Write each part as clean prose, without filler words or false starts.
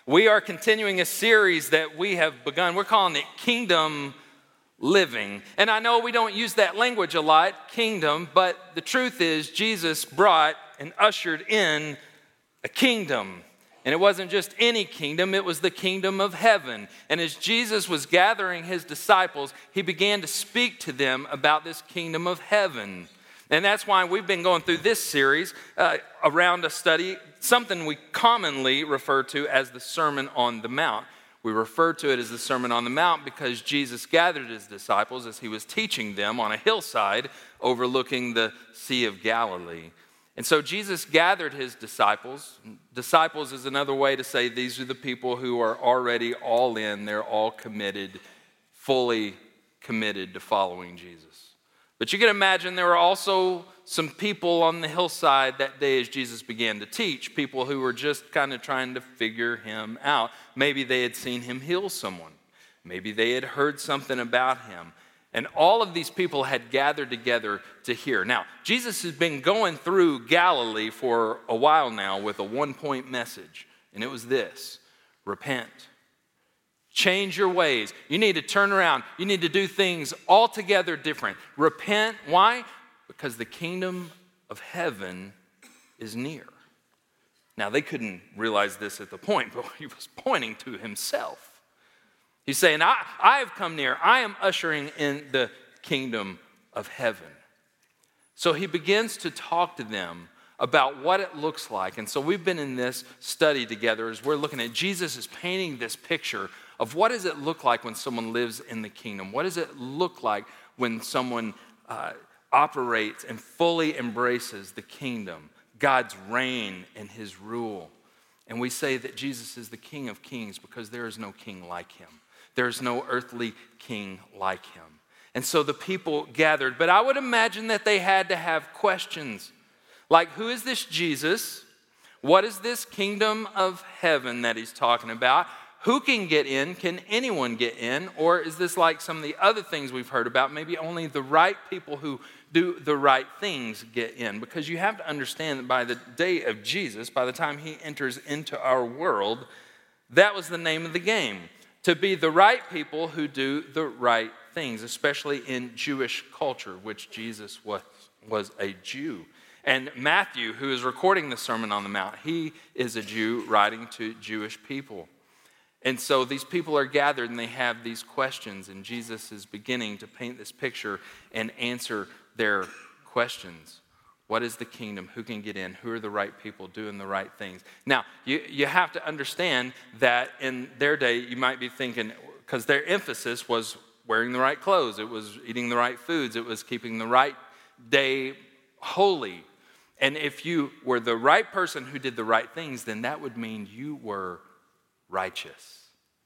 We are continuing a series that we have begun. We're calling it Kingdom Living. And I know we don't use that language a lot, kingdom, but the truth is Jesus brought and ushered in a kingdom. And it wasn't just any kingdom, it was the kingdom of heaven. And as Jesus was gathering his disciples, he began to speak to them about this kingdom of heaven. And that's why we've been going through this series around a study, something we commonly refer to as the Sermon on the Mount. We refer to it as the Sermon on the Mount because Jesus gathered his disciples as he was teaching them on a hillside overlooking the Sea of Galilee. And so Jesus gathered his disciples. Disciples is another way to say these are the people who are already all in. They're all committed, fully committed to following Jesus. But you can imagine there were also some people on the hillside that day as Jesus began to teach, people who were just kind of trying to figure him out. Maybe they had seen him heal someone. Maybe they had heard something about him. And all of these people had gathered together to hear. Now, Jesus has been going through Galilee for a while now with a one-point message, and it was this: repent. Change your ways. You need to turn around. You need to do things altogether different. Repent. Why? Because the kingdom of heaven is near. Now, they couldn't realize this at the point, but he was pointing to himself. He's saying, I have come near. I am ushering in the kingdom of heaven. So he begins to talk to them about what it looks like. And so we've been in this study together as we're looking at Jesus is painting this picture of what does it look like when someone lives in the kingdom? What does it look like when someone operates and fully embraces the kingdom, God's reign and his rule? And we say that Jesus is the King of Kings because there is no king like him. There is no earthly king like him. And so the people gathered, but I would imagine that they had to have questions like, who is this Jesus? What is this kingdom of heaven that he's talking about? Who can get in? Can anyone get in? Or is this like some of the other things we've heard about? Maybe only the right people who do the right things get in. Because you have to understand that by the day of Jesus, by the time he enters into our world, that was the name of the game. To be the right people who do the right things, especially in Jewish culture, which Jesus was a Jew. And Matthew, who is recording the Sermon on the Mount, he is a Jew writing to Jewish people. And so these people are gathered and they have these questions, and Jesus is beginning to paint this picture and answer their questions. What is the kingdom? Who can get in? Who are the right people doing the right things? Now, you have to understand that in their day, you might be thinking, because their emphasis was wearing the right clothes, it was eating the right foods, it was keeping the right day holy. And if you were the right person who did the right things, then that would mean you were righteous.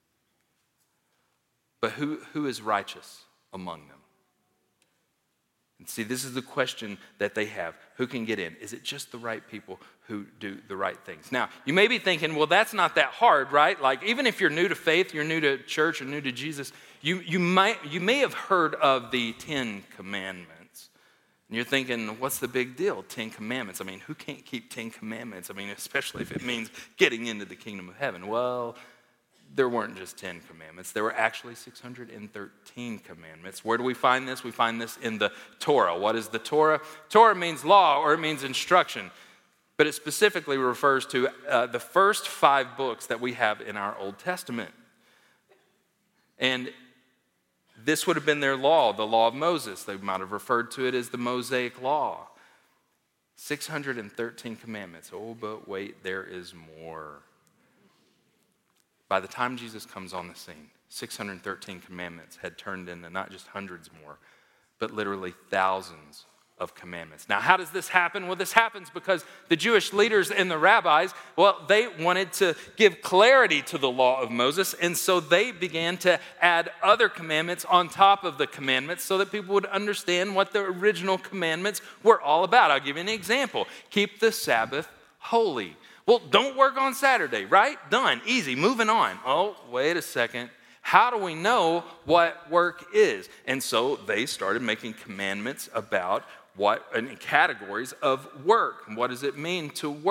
But who is righteous among them? And see, this is the question that they have. Who can get in? Is it just the right people who do the right things? Now, you may be thinking, well, that's not that hard, right? Like, even if you're new to faith, you're new to church, or new to Jesus, you may have heard of the 10 Commandments. And you're thinking, what's the big deal? 10 Commandments. I mean, who can't keep 10 Commandments? I mean, especially if it means getting into the kingdom of heaven. Well, there weren't just 10 commandments. There were actually 613 commandments. Where do we find this? We find this in the Torah. What is the Torah? Torah means law, or it means instruction. But it specifically refers to the first 5 books that we have in our Old Testament. And this would have been their law, the law of Moses. They might have referred to it as the Mosaic Law. 613 commandments. Oh, but wait, there is more. By the time Jesus comes on the scene, 613 commandments had turned into not just hundreds more, but literally thousands of commandments. Now, how does this happen? Well, this happens because the Jewish leaders and the rabbis, well, they wanted to give clarity to the law of Moses, and so they began to add other commandments on top of the commandments so that people would understand what the original commandments were all about. I'll give you an example. Keep the Sabbath holy. Well, don't work on Saturday, right? Done, easy, moving on. Oh, wait a second. How do we know what work is? And so they started making commandments about what, and categories of work. What does it mean to work?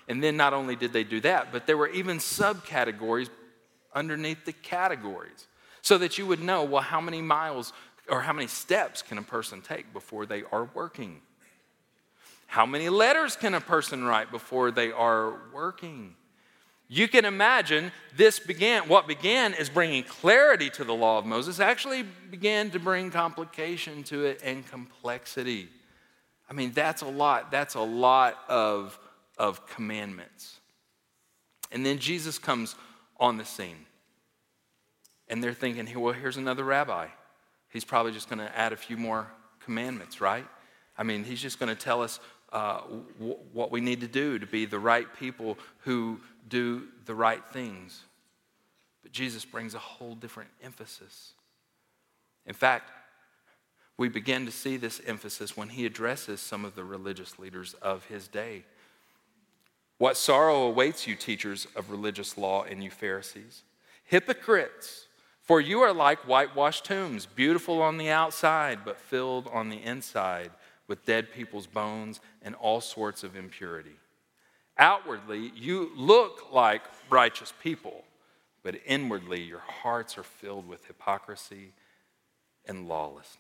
And then not only did they do that, but there were even subcategories underneath the categories so that you would know, well, how many miles or how many steps can a person take before they are working? How many letters can a person write before they are working? You can imagine what began as bringing clarity to the law of Moses actually began to bring complication to it and complexity. I mean, that's a lot. That's a lot of commandments. And then Jesus comes on the scene. And they're thinking, well, here's another rabbi. He's probably just going to add a few more commandments, right? I mean, he's just going to tell us what we need to do to be the right people who do the right things. But Jesus brings a whole different emphasis. In fact, we begin to see this emphasis when he addresses some of the religious leaders of his day. What sorrow awaits you, teachers of religious law, and you Pharisees, hypocrites! For you are like whitewashed tombs, beautiful on the outside, but filled on the inside with dead people's bones and all sorts of impurity. Outwardly, you look like righteous people, but inwardly your hearts are filled with hypocrisy and lawlessness.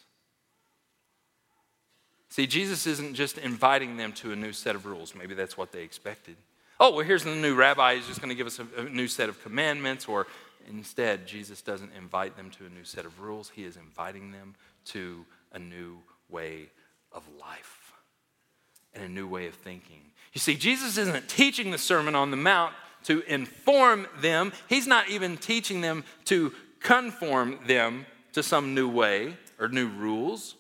See, Jesus isn't just inviting them to a new set of rules. Maybe that's what they expected. Oh, well, here's the new rabbi. He's just going to give us a new set of commandments. Or instead, Jesus doesn't invite them to a new set of rules. He is inviting them to a new way of life and a new way of thinking. You see, Jesus isn't teaching the Sermon on the Mount to inform them. He's not even teaching them to conform them to some new way or new rules.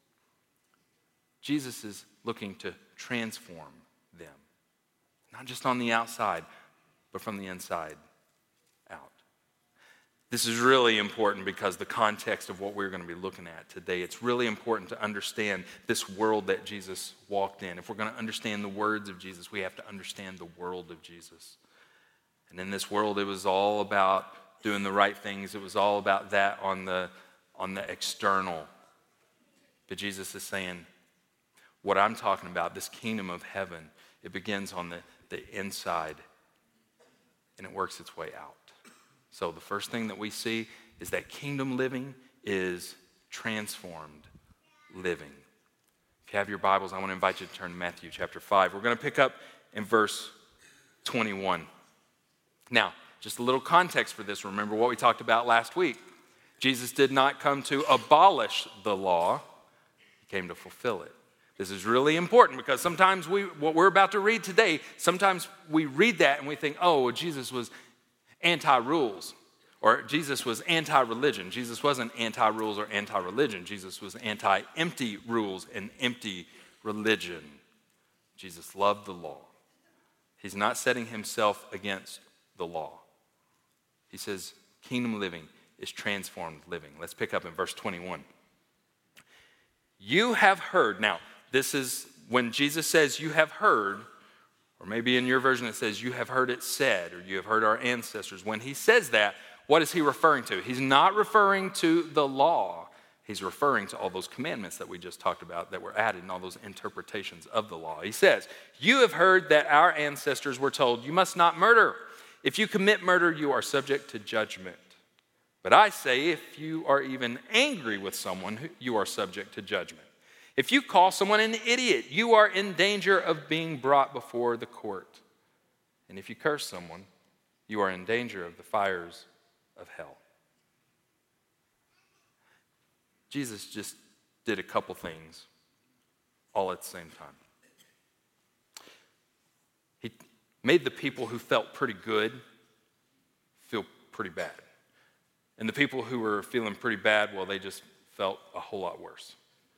Jesus is looking to transform them, not just on the outside, but from the inside out. This is really important because the context of what we're going to be looking at today, it's really important to understand this world that Jesus walked in. If we're going to understand the words of Jesus, we have to understand the world of Jesus. And in this world, it was all about doing the right things. It was all about that on the external. But Jesus is saying, what I'm talking about, this kingdom of heaven, it begins on the inside and it works its way out. So the first thing that we see is that kingdom living is transformed living. If you have your Bibles, I want to invite you to turn to Matthew chapter 5. We're going to pick up in verse 21. Now, just a little context for this. Remember what we talked about last week. Jesus did not come to abolish the law. He came to fulfill it. This is really important because sometimes what we're about to read today, sometimes we read that and we think, oh, well, Jesus was anti-rules or Jesus was anti-religion. Jesus wasn't anti-rules or anti-religion. Jesus was anti-empty rules and empty religion. Jesus loved the law. He's not setting himself against the law. He says kingdom living is transformed living. Let's pick up in verse 21. You have heard. Now, this is when Jesus says you have heard, or maybe in your version it says you have heard it said, or you have heard our ancestors. When he says that, what is he referring to? He's not referring to the law. He's referring to all those commandments that we just talked about that were added and all those interpretations of the law. He says, you have heard that our ancestors were told, you must not murder. If you commit murder, you are subject to judgment. But I say, if you are even angry with someone, you are subject to judgment. If you call someone an idiot, you are in danger of being brought before the court. And if you curse someone, you are in danger of the fires of hell. Jesus just did a couple things all at the same time. He made the people who felt pretty good feel pretty bad. And the people who were feeling pretty bad, well, they just felt a whole lot worse.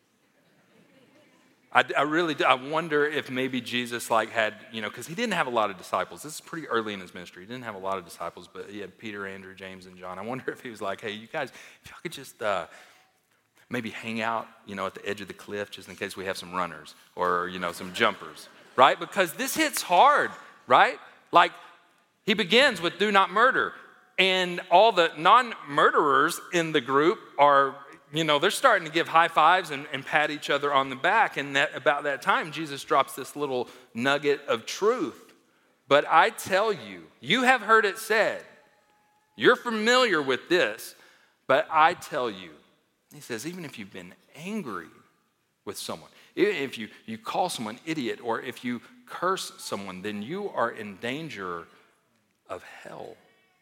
I really do. I wonder if maybe Jesus had, because he didn't have a lot of disciples. This is pretty early in his ministry. He didn't have a lot of disciples, but he had Peter, Andrew, James, and John. I wonder if he was like, hey, you guys, if y'all could just maybe hang out, at the edge of the cliff just in case we have some runners or, some jumpers, right? Because this hits hard, right? Like he begins with do not murder. And all the non-murderers in the group are, they're starting to give high fives and pat each other on the back. And about that time, Jesus drops this little nugget of truth. But I tell you, you have heard it said, you're familiar with this, but I tell you, he says, even if you've been angry with someone, if you call someone idiot, or if you curse someone, then you are in danger of hell.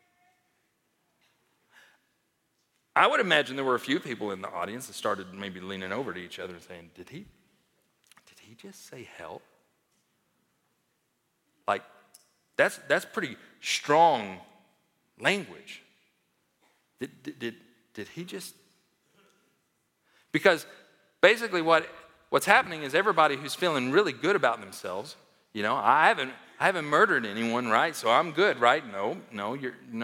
I would imagine there were a few people in the audience that started maybe leaning over to each other and saying, did he just say hell? Like, that's pretty strong language. Did he just? Because basically what's happening is everybody who's feeling really good about themselves, I haven't murdered anyone, right? So I'm good, right? No.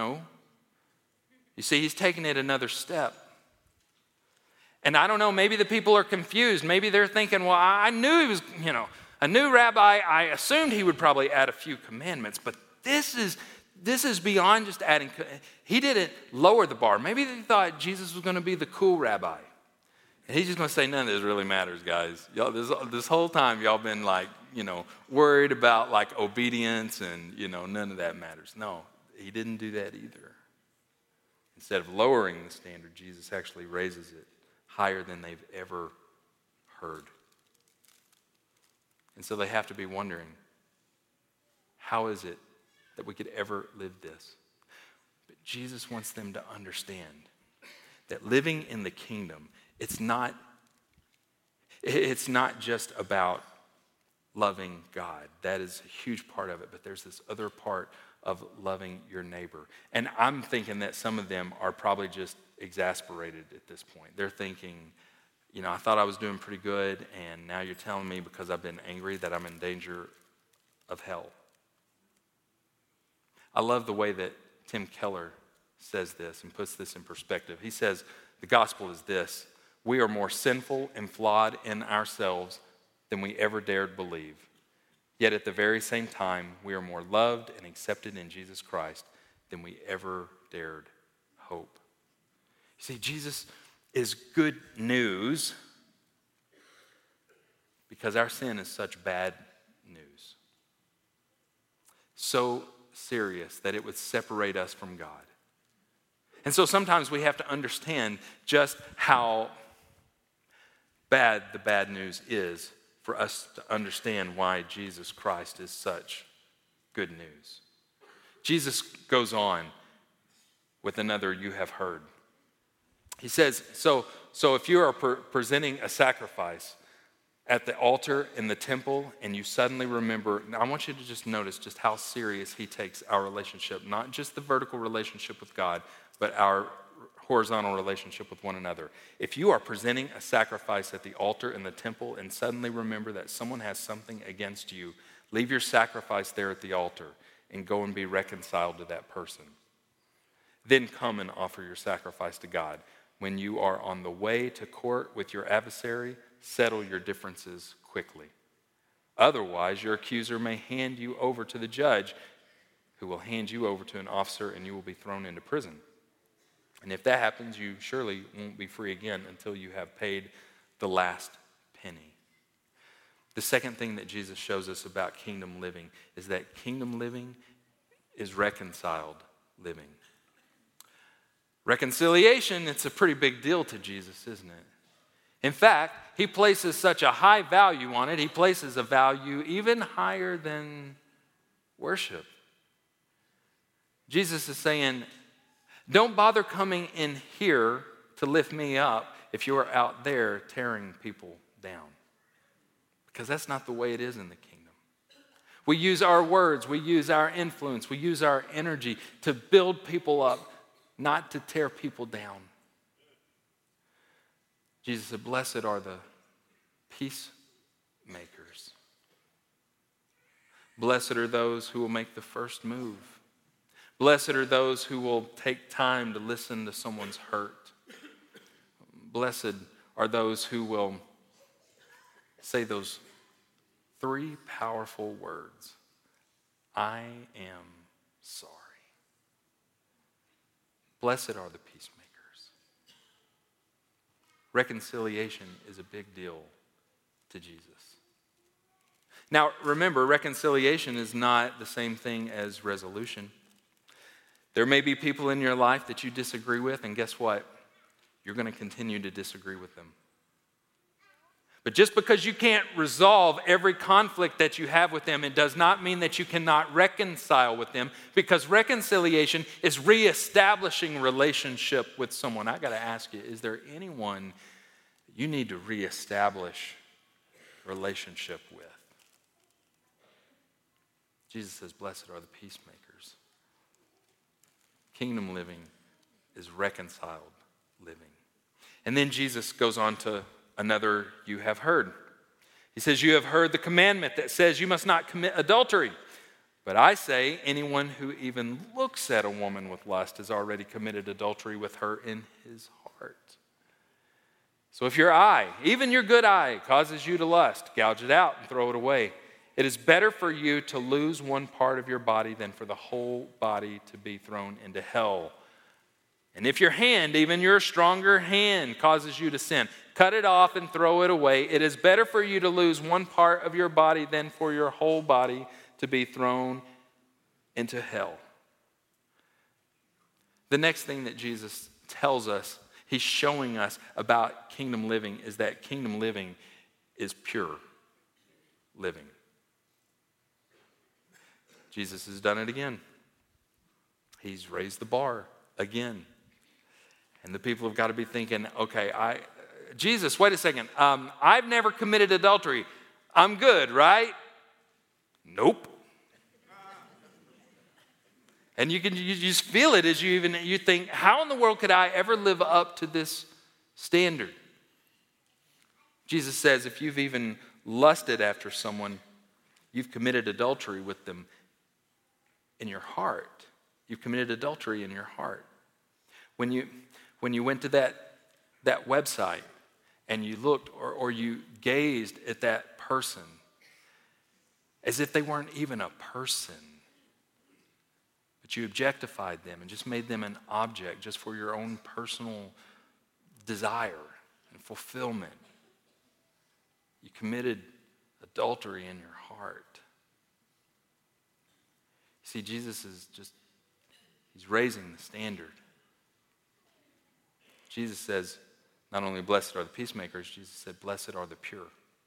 You see, he's taking it another step. And I don't know, maybe the people are confused. Maybe they're thinking, well, I knew he was, a new rabbi. I assumed he would probably add a few commandments, but this is beyond just adding. He didn't lower the bar. Maybe they thought Jesus was going to be the cool rabbi. And he's just going to say, none of this really matters, guys. Y'all, this whole time, y'all been worried about obedience and, none of that matters. No, he didn't do that either. Instead of lowering the standard, Jesus actually raises it higher than they've ever heard. And so they have to be wondering, how is it that we could ever live this? But Jesus wants them to understand that living in the kingdom, it's not just about loving God. That is a huge part of it, but there's this other part of loving your neighbor. And I'm thinking that some of them are probably just exasperated at this point. They're thinking, I thought I was doing pretty good, and now you're telling me because I've been angry that I'm in danger of hell. I love the way that Tim Keller says this and puts this in perspective. He says, the gospel is this: we are more sinful and flawed in ourselves than we ever dared believe. Yet at the very same time, we are more loved and accepted in Jesus Christ than we ever dared hope. You see, Jesus is good news because our sin is such bad news. So serious that it would separate us from God. And so sometimes we have to understand just how bad the bad news is for us to understand why Jesus Christ is such good news. Jesus goes on with another you have heard. He says, so if you are presenting a sacrifice at the altar in the temple and you suddenly remember, I want you to just notice just how serious he takes our relationship, not just the vertical relationship with God, but our horizontal relationship with one another. If you are presenting a sacrifice at the altar in the temple and suddenly remember that someone has something against you, leave your sacrifice there at the altar and go and be reconciled to that person. Then come and offer your sacrifice to God. When you are on the way to court with your adversary, settle your differences quickly. Otherwise, your accuser may hand you over to the judge, who will hand you over to an officer, and you will be thrown into prison. And if that happens, you surely won't be free again until you have paid the last penny. The second thing that Jesus shows us about kingdom living is that kingdom living is reconciled living. Reconciliation, it's a pretty big deal to Jesus, isn't it? In fact, he places such a high value on it. He places a value even higher than worship. Jesus is saying, don't bother coming in here to lift me up if you are out there tearing people down. Because that's not the way it is in the kingdom. We use our words, we use our influence, we use our energy to build people up, not to tear people down. Jesus said, blessed are the peacemakers. Blessed are those who will make the first move. Blessed are those who will take time to listen to someone's hurt. Blessed are those who will say those three powerful words: I am sorry. Blessed are the peacemakers. Reconciliation is a big deal to Jesus. Now, remember, reconciliation is not the same thing as resolution. There may be people in your life that you disagree with, and guess what? You're going to continue to disagree with them. But just because you can't resolve every conflict that you have with them, it does not mean that you cannot reconcile with them, because reconciliation is reestablishing relationship with someone. I got to ask you, is there anyone you need to reestablish relationship with? Jesus says, blessed are the peacemakers. Kingdom living is reconciled living. And then Jesus goes on to another you have heard. He says, you have heard the commandment that says you must not commit adultery. But I say, anyone who even looks at a woman with lust has already committed adultery with her in his heart. So if your eye, even your good eye, causes you to lust, gouge it out and throw it away. It is better for you to lose one part of your body than for the whole body to be thrown into hell. And if your hand, even your stronger hand, causes you to sin, cut it off and throw it away. It is better for you to lose one part of your body than for your whole body to be thrown into hell. The next thing that Jesus tells us, he's showing us about kingdom living, is that kingdom living is pure living. Jesus has done it again. He's raised the bar again. And the people have got to be thinking, okay, Jesus, wait a second. I've never committed adultery. I'm good, right? Nope. And you just feel it as you think, how in the world could I ever live up to this standard? Jesus says, if you've even lusted after someone, you've committed adultery with them in your heart. You've committed adultery in your heart. When you went to that website and you looked or you gazed at that person as if they weren't even a person, but you objectified them and just made them an object just for your own personal desire and fulfillment, you committed adultery in your heart. See, Jesus he's raising the standard. Jesus says, not only blessed are the peacemakers, Jesus said, blessed are the pure.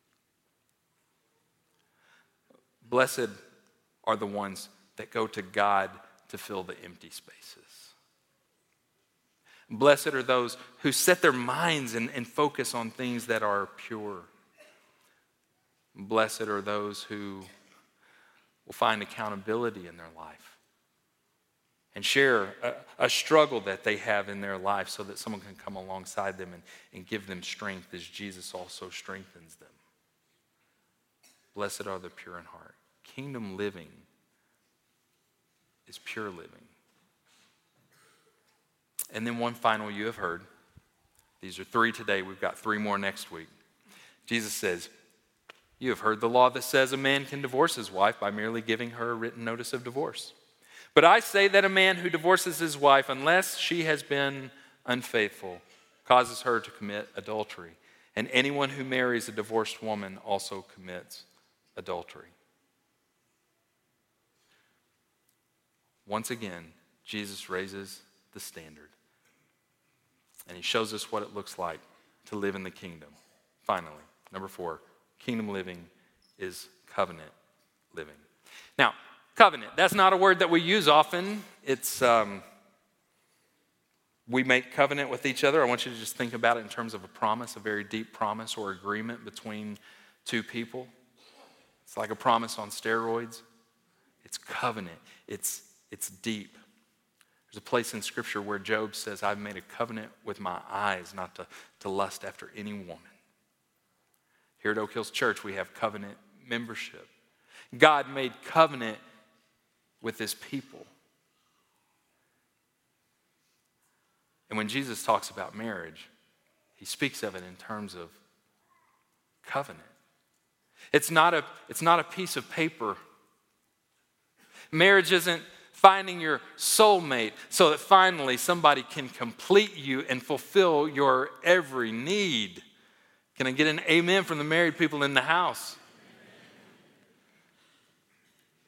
Blessed are the ones that go to God to fill the empty spaces. Blessed are those who set their minds and focus on things that are pure. Blessed are those who will find accountability in their life and share a struggle that they have in their life so that someone can come alongside them and give them strength as Jesus also strengthens them. Blessed are the pure in heart. Kingdom living is pure living. And then one final you have heard. These are 3 today. We've got 3 more next week. Jesus says, you have heard the law that says a man can divorce his wife by merely giving her a written notice of divorce. But I say that a man who divorces his wife, unless she has been unfaithful, causes her to commit adultery. And anyone who marries a divorced woman also commits adultery. Once again, Jesus raises the standard. And he shows us what it looks like to live in the kingdom. Finally, number 4. Kingdom living is covenant living. Now, covenant, that's not a word that we use often. It's, we make covenant with each other. I want you to just think about it in terms of a promise, a very deep promise or agreement between 2 people. It's like a promise on steroids. It's covenant. It's deep. There's a place in Scripture where Job says, I've made a covenant with my eyes not to lust after any woman. Here at Oak Hills Church, we have covenant membership. God made covenant with his people. And when Jesus talks about marriage, he speaks of it in terms of covenant. It's not a piece of paper. Marriage isn't finding your soulmate so that finally somebody can complete you and fulfill your every need. Can I get an amen from the married people in the house?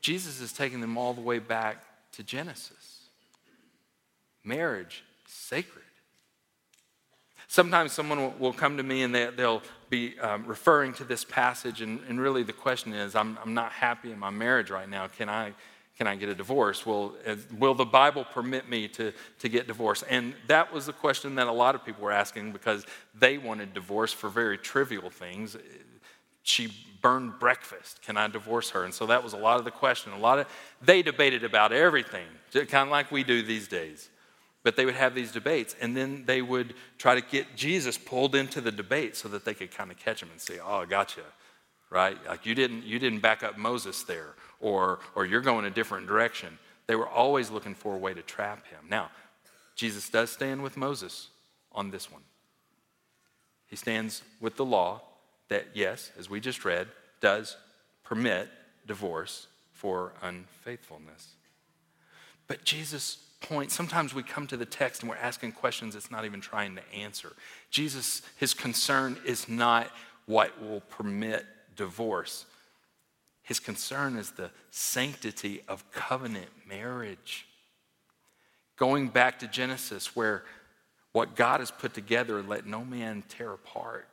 Jesus is taking them all the way back to Genesis. Marriage, sacred. Sometimes someone will come to me and they'll be referring to this passage, and really the question is, I'm not happy in my marriage right now. Can I get a divorce? Will the Bible permit me to get divorced? And that was the question that a lot of people were asking because they wanted divorce for very trivial things. She burned breakfast. Can I divorce her? And so that was a lot of the question. They debated about everything, kind of like we do these days. But they would have these debates, and then they would try to get Jesus pulled into the debate so that they could kind of catch him and say, "Oh, I got you," right? Like you didn't back up Moses there, or you're going a different direction. They were always looking for a way to trap him. Now, Jesus does stand with Moses on this one. He stands with the law that, yes, as we just read, does permit divorce for unfaithfulness. But Jesus' point, sometimes we come to the text and we're asking questions it's not even trying to answer. Jesus, his concern is not what will permit divorce. His concern is the sanctity of covenant marriage. Going back to Genesis, where what God has put together, let no man tear apart.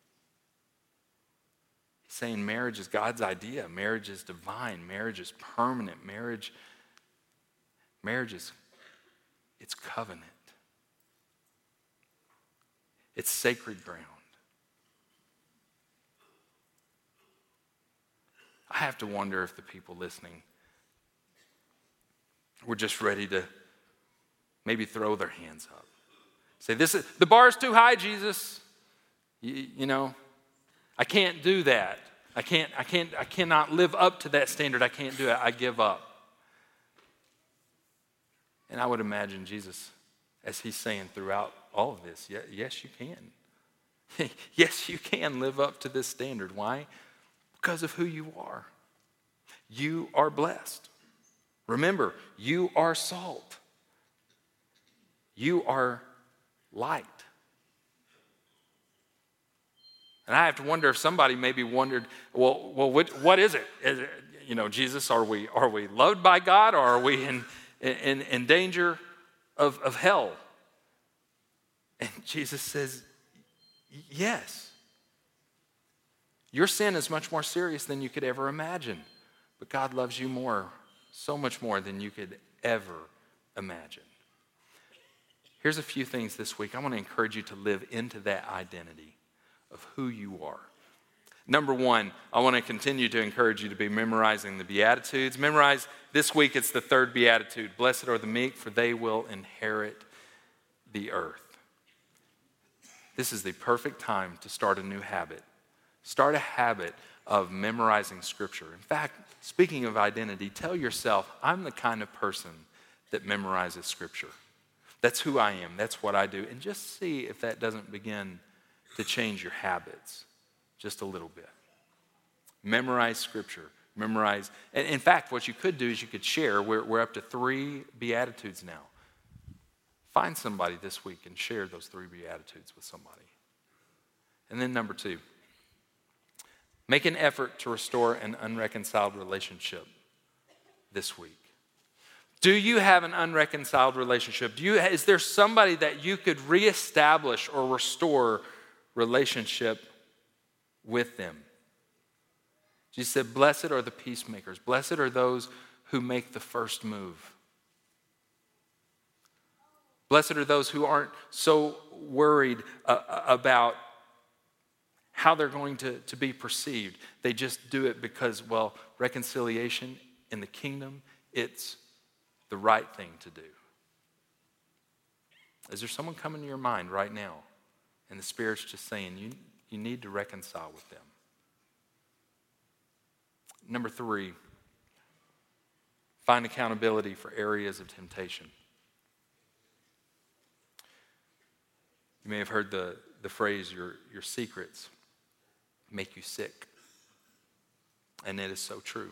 He's saying marriage is God's idea. Marriage is divine. Marriage is permanent. Marriage is, it's covenant. It's sacred ground. I have to wonder if the people listening were just ready to maybe throw their hands up. Say, the bar is too high, Jesus. You know, I can't do that. I cannot live up to that standard. I can't do it. I give up. And I would imagine Jesus, as he's saying throughout all of this, yes, you can. Yes, you can live up to this standard. Why? Because of who you are. You are blessed. Remember, you are salt. You are light. And I have to wonder if somebody maybe wondered, well, what is it? Is it, you know, Jesus, are we loved by God, or are we in danger of hell? And Jesus says, yes. Your sin is much more serious than you could ever imagine. But God loves you more, so much more than you could ever imagine. Here's a few things this week. I want to encourage you to live into that identity of who you are. Number one, I want to continue to encourage you to be memorizing the Beatitudes. Memorize, this week it's the third Beatitude. Blessed are the meek, for they will inherit the earth. This is the perfect time to start a new habit. Start a habit of memorizing Scripture. In fact, speaking of identity, tell yourself, I'm the kind of person that memorizes Scripture. That's who I am. That's what I do. And just see if that doesn't begin to change your habits just a little bit. Memorize Scripture. Memorize. And in fact, what you could do is you could share. We're up to 3 Beatitudes now. Find somebody this week and share those 3 Beatitudes with somebody. And then number 2, make an effort to restore an unreconciled relationship this week. Do you have an unreconciled relationship? Is there somebody that you could reestablish or restore relationship with them? Jesus said, blessed are the peacemakers. Blessed are those who make the first move. Blessed are those who aren't so worried about how they're going to be perceived. They just do it because, well, reconciliation in the kingdom, it's the right thing to do. Is there someone coming to your mind right now and the Spirit's just saying you need to reconcile with them? Number 3, find accountability for areas of temptation. You may have heard the phrase, your secrets make you sick. And it is so true.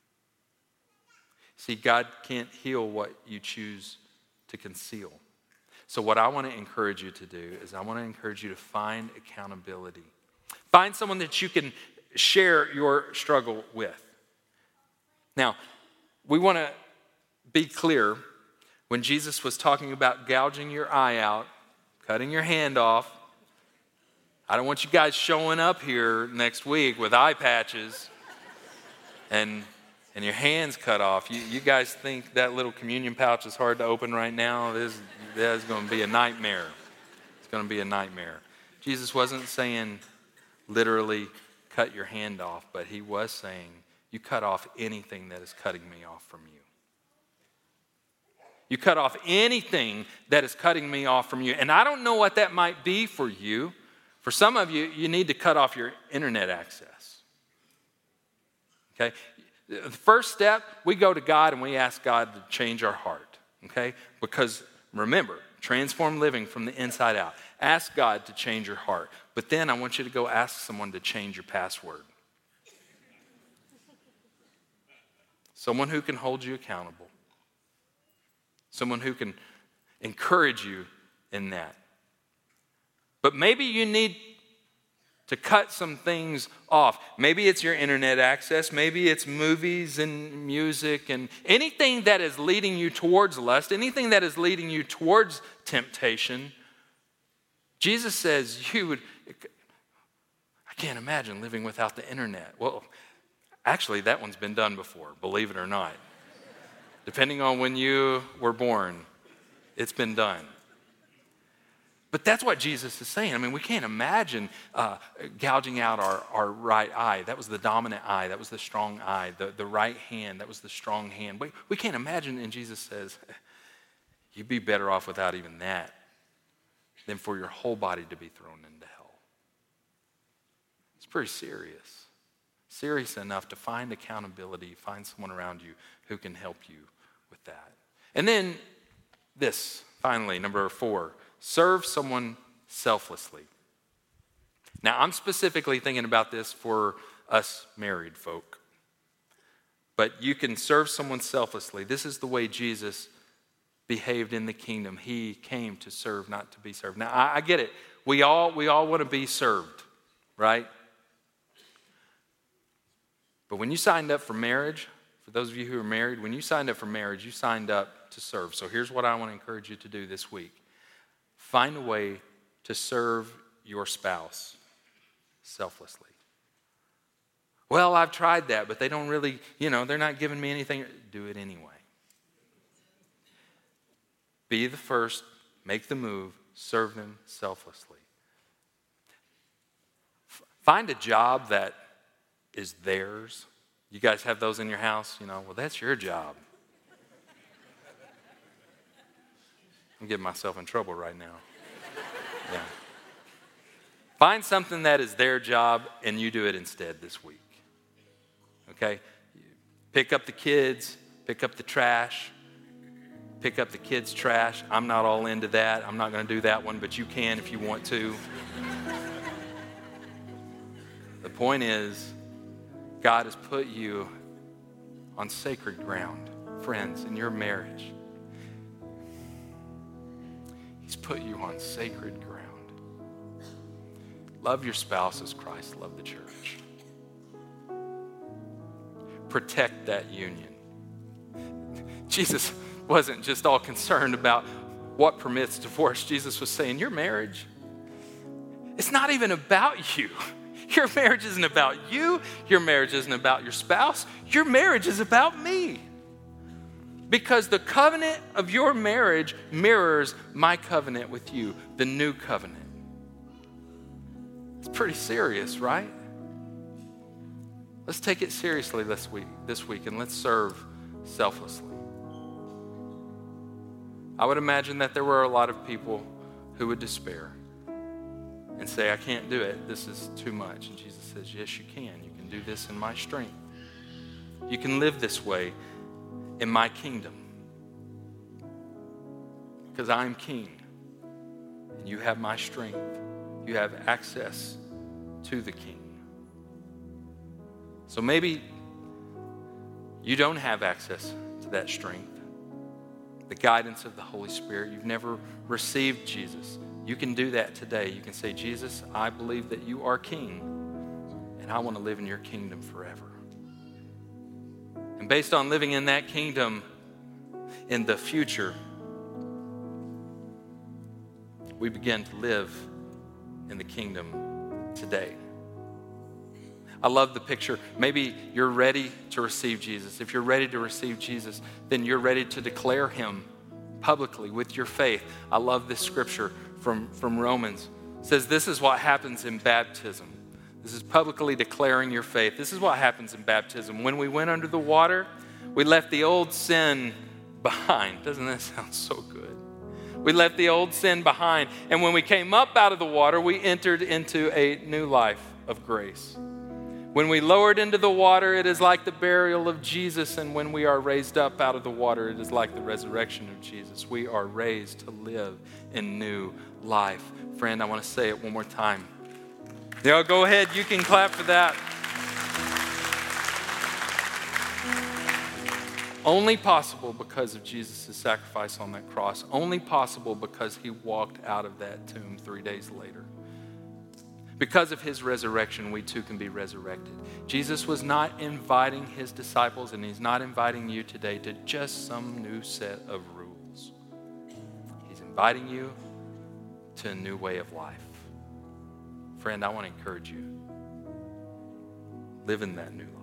See, God can't heal what you choose to conceal. So what I want to encourage you to do is I want to encourage you to find accountability. Find someone that you can share your struggle with. Now, we want to be clear. When Jesus was talking about gouging your eye out, cutting your hand off, I don't want you guys showing up here next week with eye patches and your hands cut off. You guys think that little communion pouch is hard to open right now? That is going to be a nightmare. It's going to be a nightmare. Jesus wasn't saying literally cut your hand off, but he was saying you cut off anything that is cutting me off from you. You cut off anything that is cutting me off from you. And I don't know what that might be for you. For some of you, you need to cut off your internet access. Okay? The first step, we go to God and we ask God to change our heart. Okay? Because remember, transform living from the inside out. Ask God to change your heart. But then I want you to go ask someone to change your password. Someone who can hold you accountable. Someone who can encourage you in that. But maybe you need to cut some things off. Maybe it's your internet access. Maybe it's movies and music and anything that is leading you towards lust, anything that is leading you towards temptation. Jesus says I can't imagine living without the internet. Well, actually, that one's been done before, believe it or not. Depending on when you were born, it's been done. But that's what Jesus is saying. I mean, we can't imagine gouging out our right eye. That was the dominant eye. That was the strong eye. The right hand, that was the strong hand. We can't imagine, and Jesus says, you'd be better off without even that than for your whole body to be thrown into hell. It's pretty serious. Serious enough to find accountability, find someone around you who can help you with that. And then this, finally, number 4, serve someone selflessly. Now, I'm specifically thinking about this for us married folk. But you can serve someone selflessly. This is the way Jesus behaved in the kingdom. He came to serve, not to be served. Now, I get it. We all want to be served, right? But when you signed up for marriage, for those of you who are married, when you signed up for marriage, you signed up to serve. So here's what I want to encourage you to do this week. Find a way to serve your spouse selflessly. Well, I've tried that, but they don't really, they're not giving me anything. Do it anyway. Be the first, make the move, serve them selflessly. Find a job that is theirs. You guys have those in your house? Well, that's your job. I'm getting myself in trouble right now. Yeah. Find something that is their job and you do it instead this week. Okay? Pick up the kids, pick up the trash, pick up the kids' trash. I'm not all into that. I'm not going to do that one, but you can if you want to. The point is, God has put you on sacred ground, friends, in your marriage. He's put you on sacred ground. Love your spouse as Christ loved the church. Protect that union. Jesus wasn't just all concerned about what permits divorce. Jesus was saying, your marriage, it's not even about you. Your marriage isn't about you. Your marriage isn't about your spouse. Your marriage is about me. Because the covenant of your marriage mirrors my covenant with you, the new covenant. It's pretty serious, right? Let's take it seriously this week, and let's serve selflessly. I would imagine that there were a lot of people who would despair and say, I can't do it. This is too much. And Jesus says, yes, you can. You can do this in my strength. You can live this way in my kingdom. Because I'm king. And you have my strength. You have access to the king. So maybe you don't have access to that strength, the guidance of the Holy Spirit. You've never received Jesus. You can do that today. You can say, Jesus, I believe that you are king, and I want to live in your kingdom forever. And based on living in that kingdom in the future, we begin to live in the kingdom today. I love the picture. Maybe you're ready to receive Jesus. If you're ready to receive Jesus, then you're ready to declare him publicly with your faith. I love this scripture from Romans. It says this is what happens in baptism. This is publicly declaring your faith. This is what happens in baptism. When we went under the water, we left the old sin behind. Doesn't that sound so good? We left the old sin behind. And when we came up out of the water, we entered into a new life of grace. When we lowered into the water, it is like the burial of Jesus. And when we are raised up out of the water, it is like the resurrection of Jesus. We are raised to live in new life. Friend, I want to say it one more time. Yeah, go ahead. You can clap for that. Only possible because of Jesus' sacrifice on that cross. Only possible because he walked out of that tomb 3 days later. Because of his resurrection, we too can be resurrected. Jesus was not inviting his disciples, and he's not inviting you today to just some new set of rules. He's inviting you to a new way of life. Friend, I want to encourage you. Live in that new life.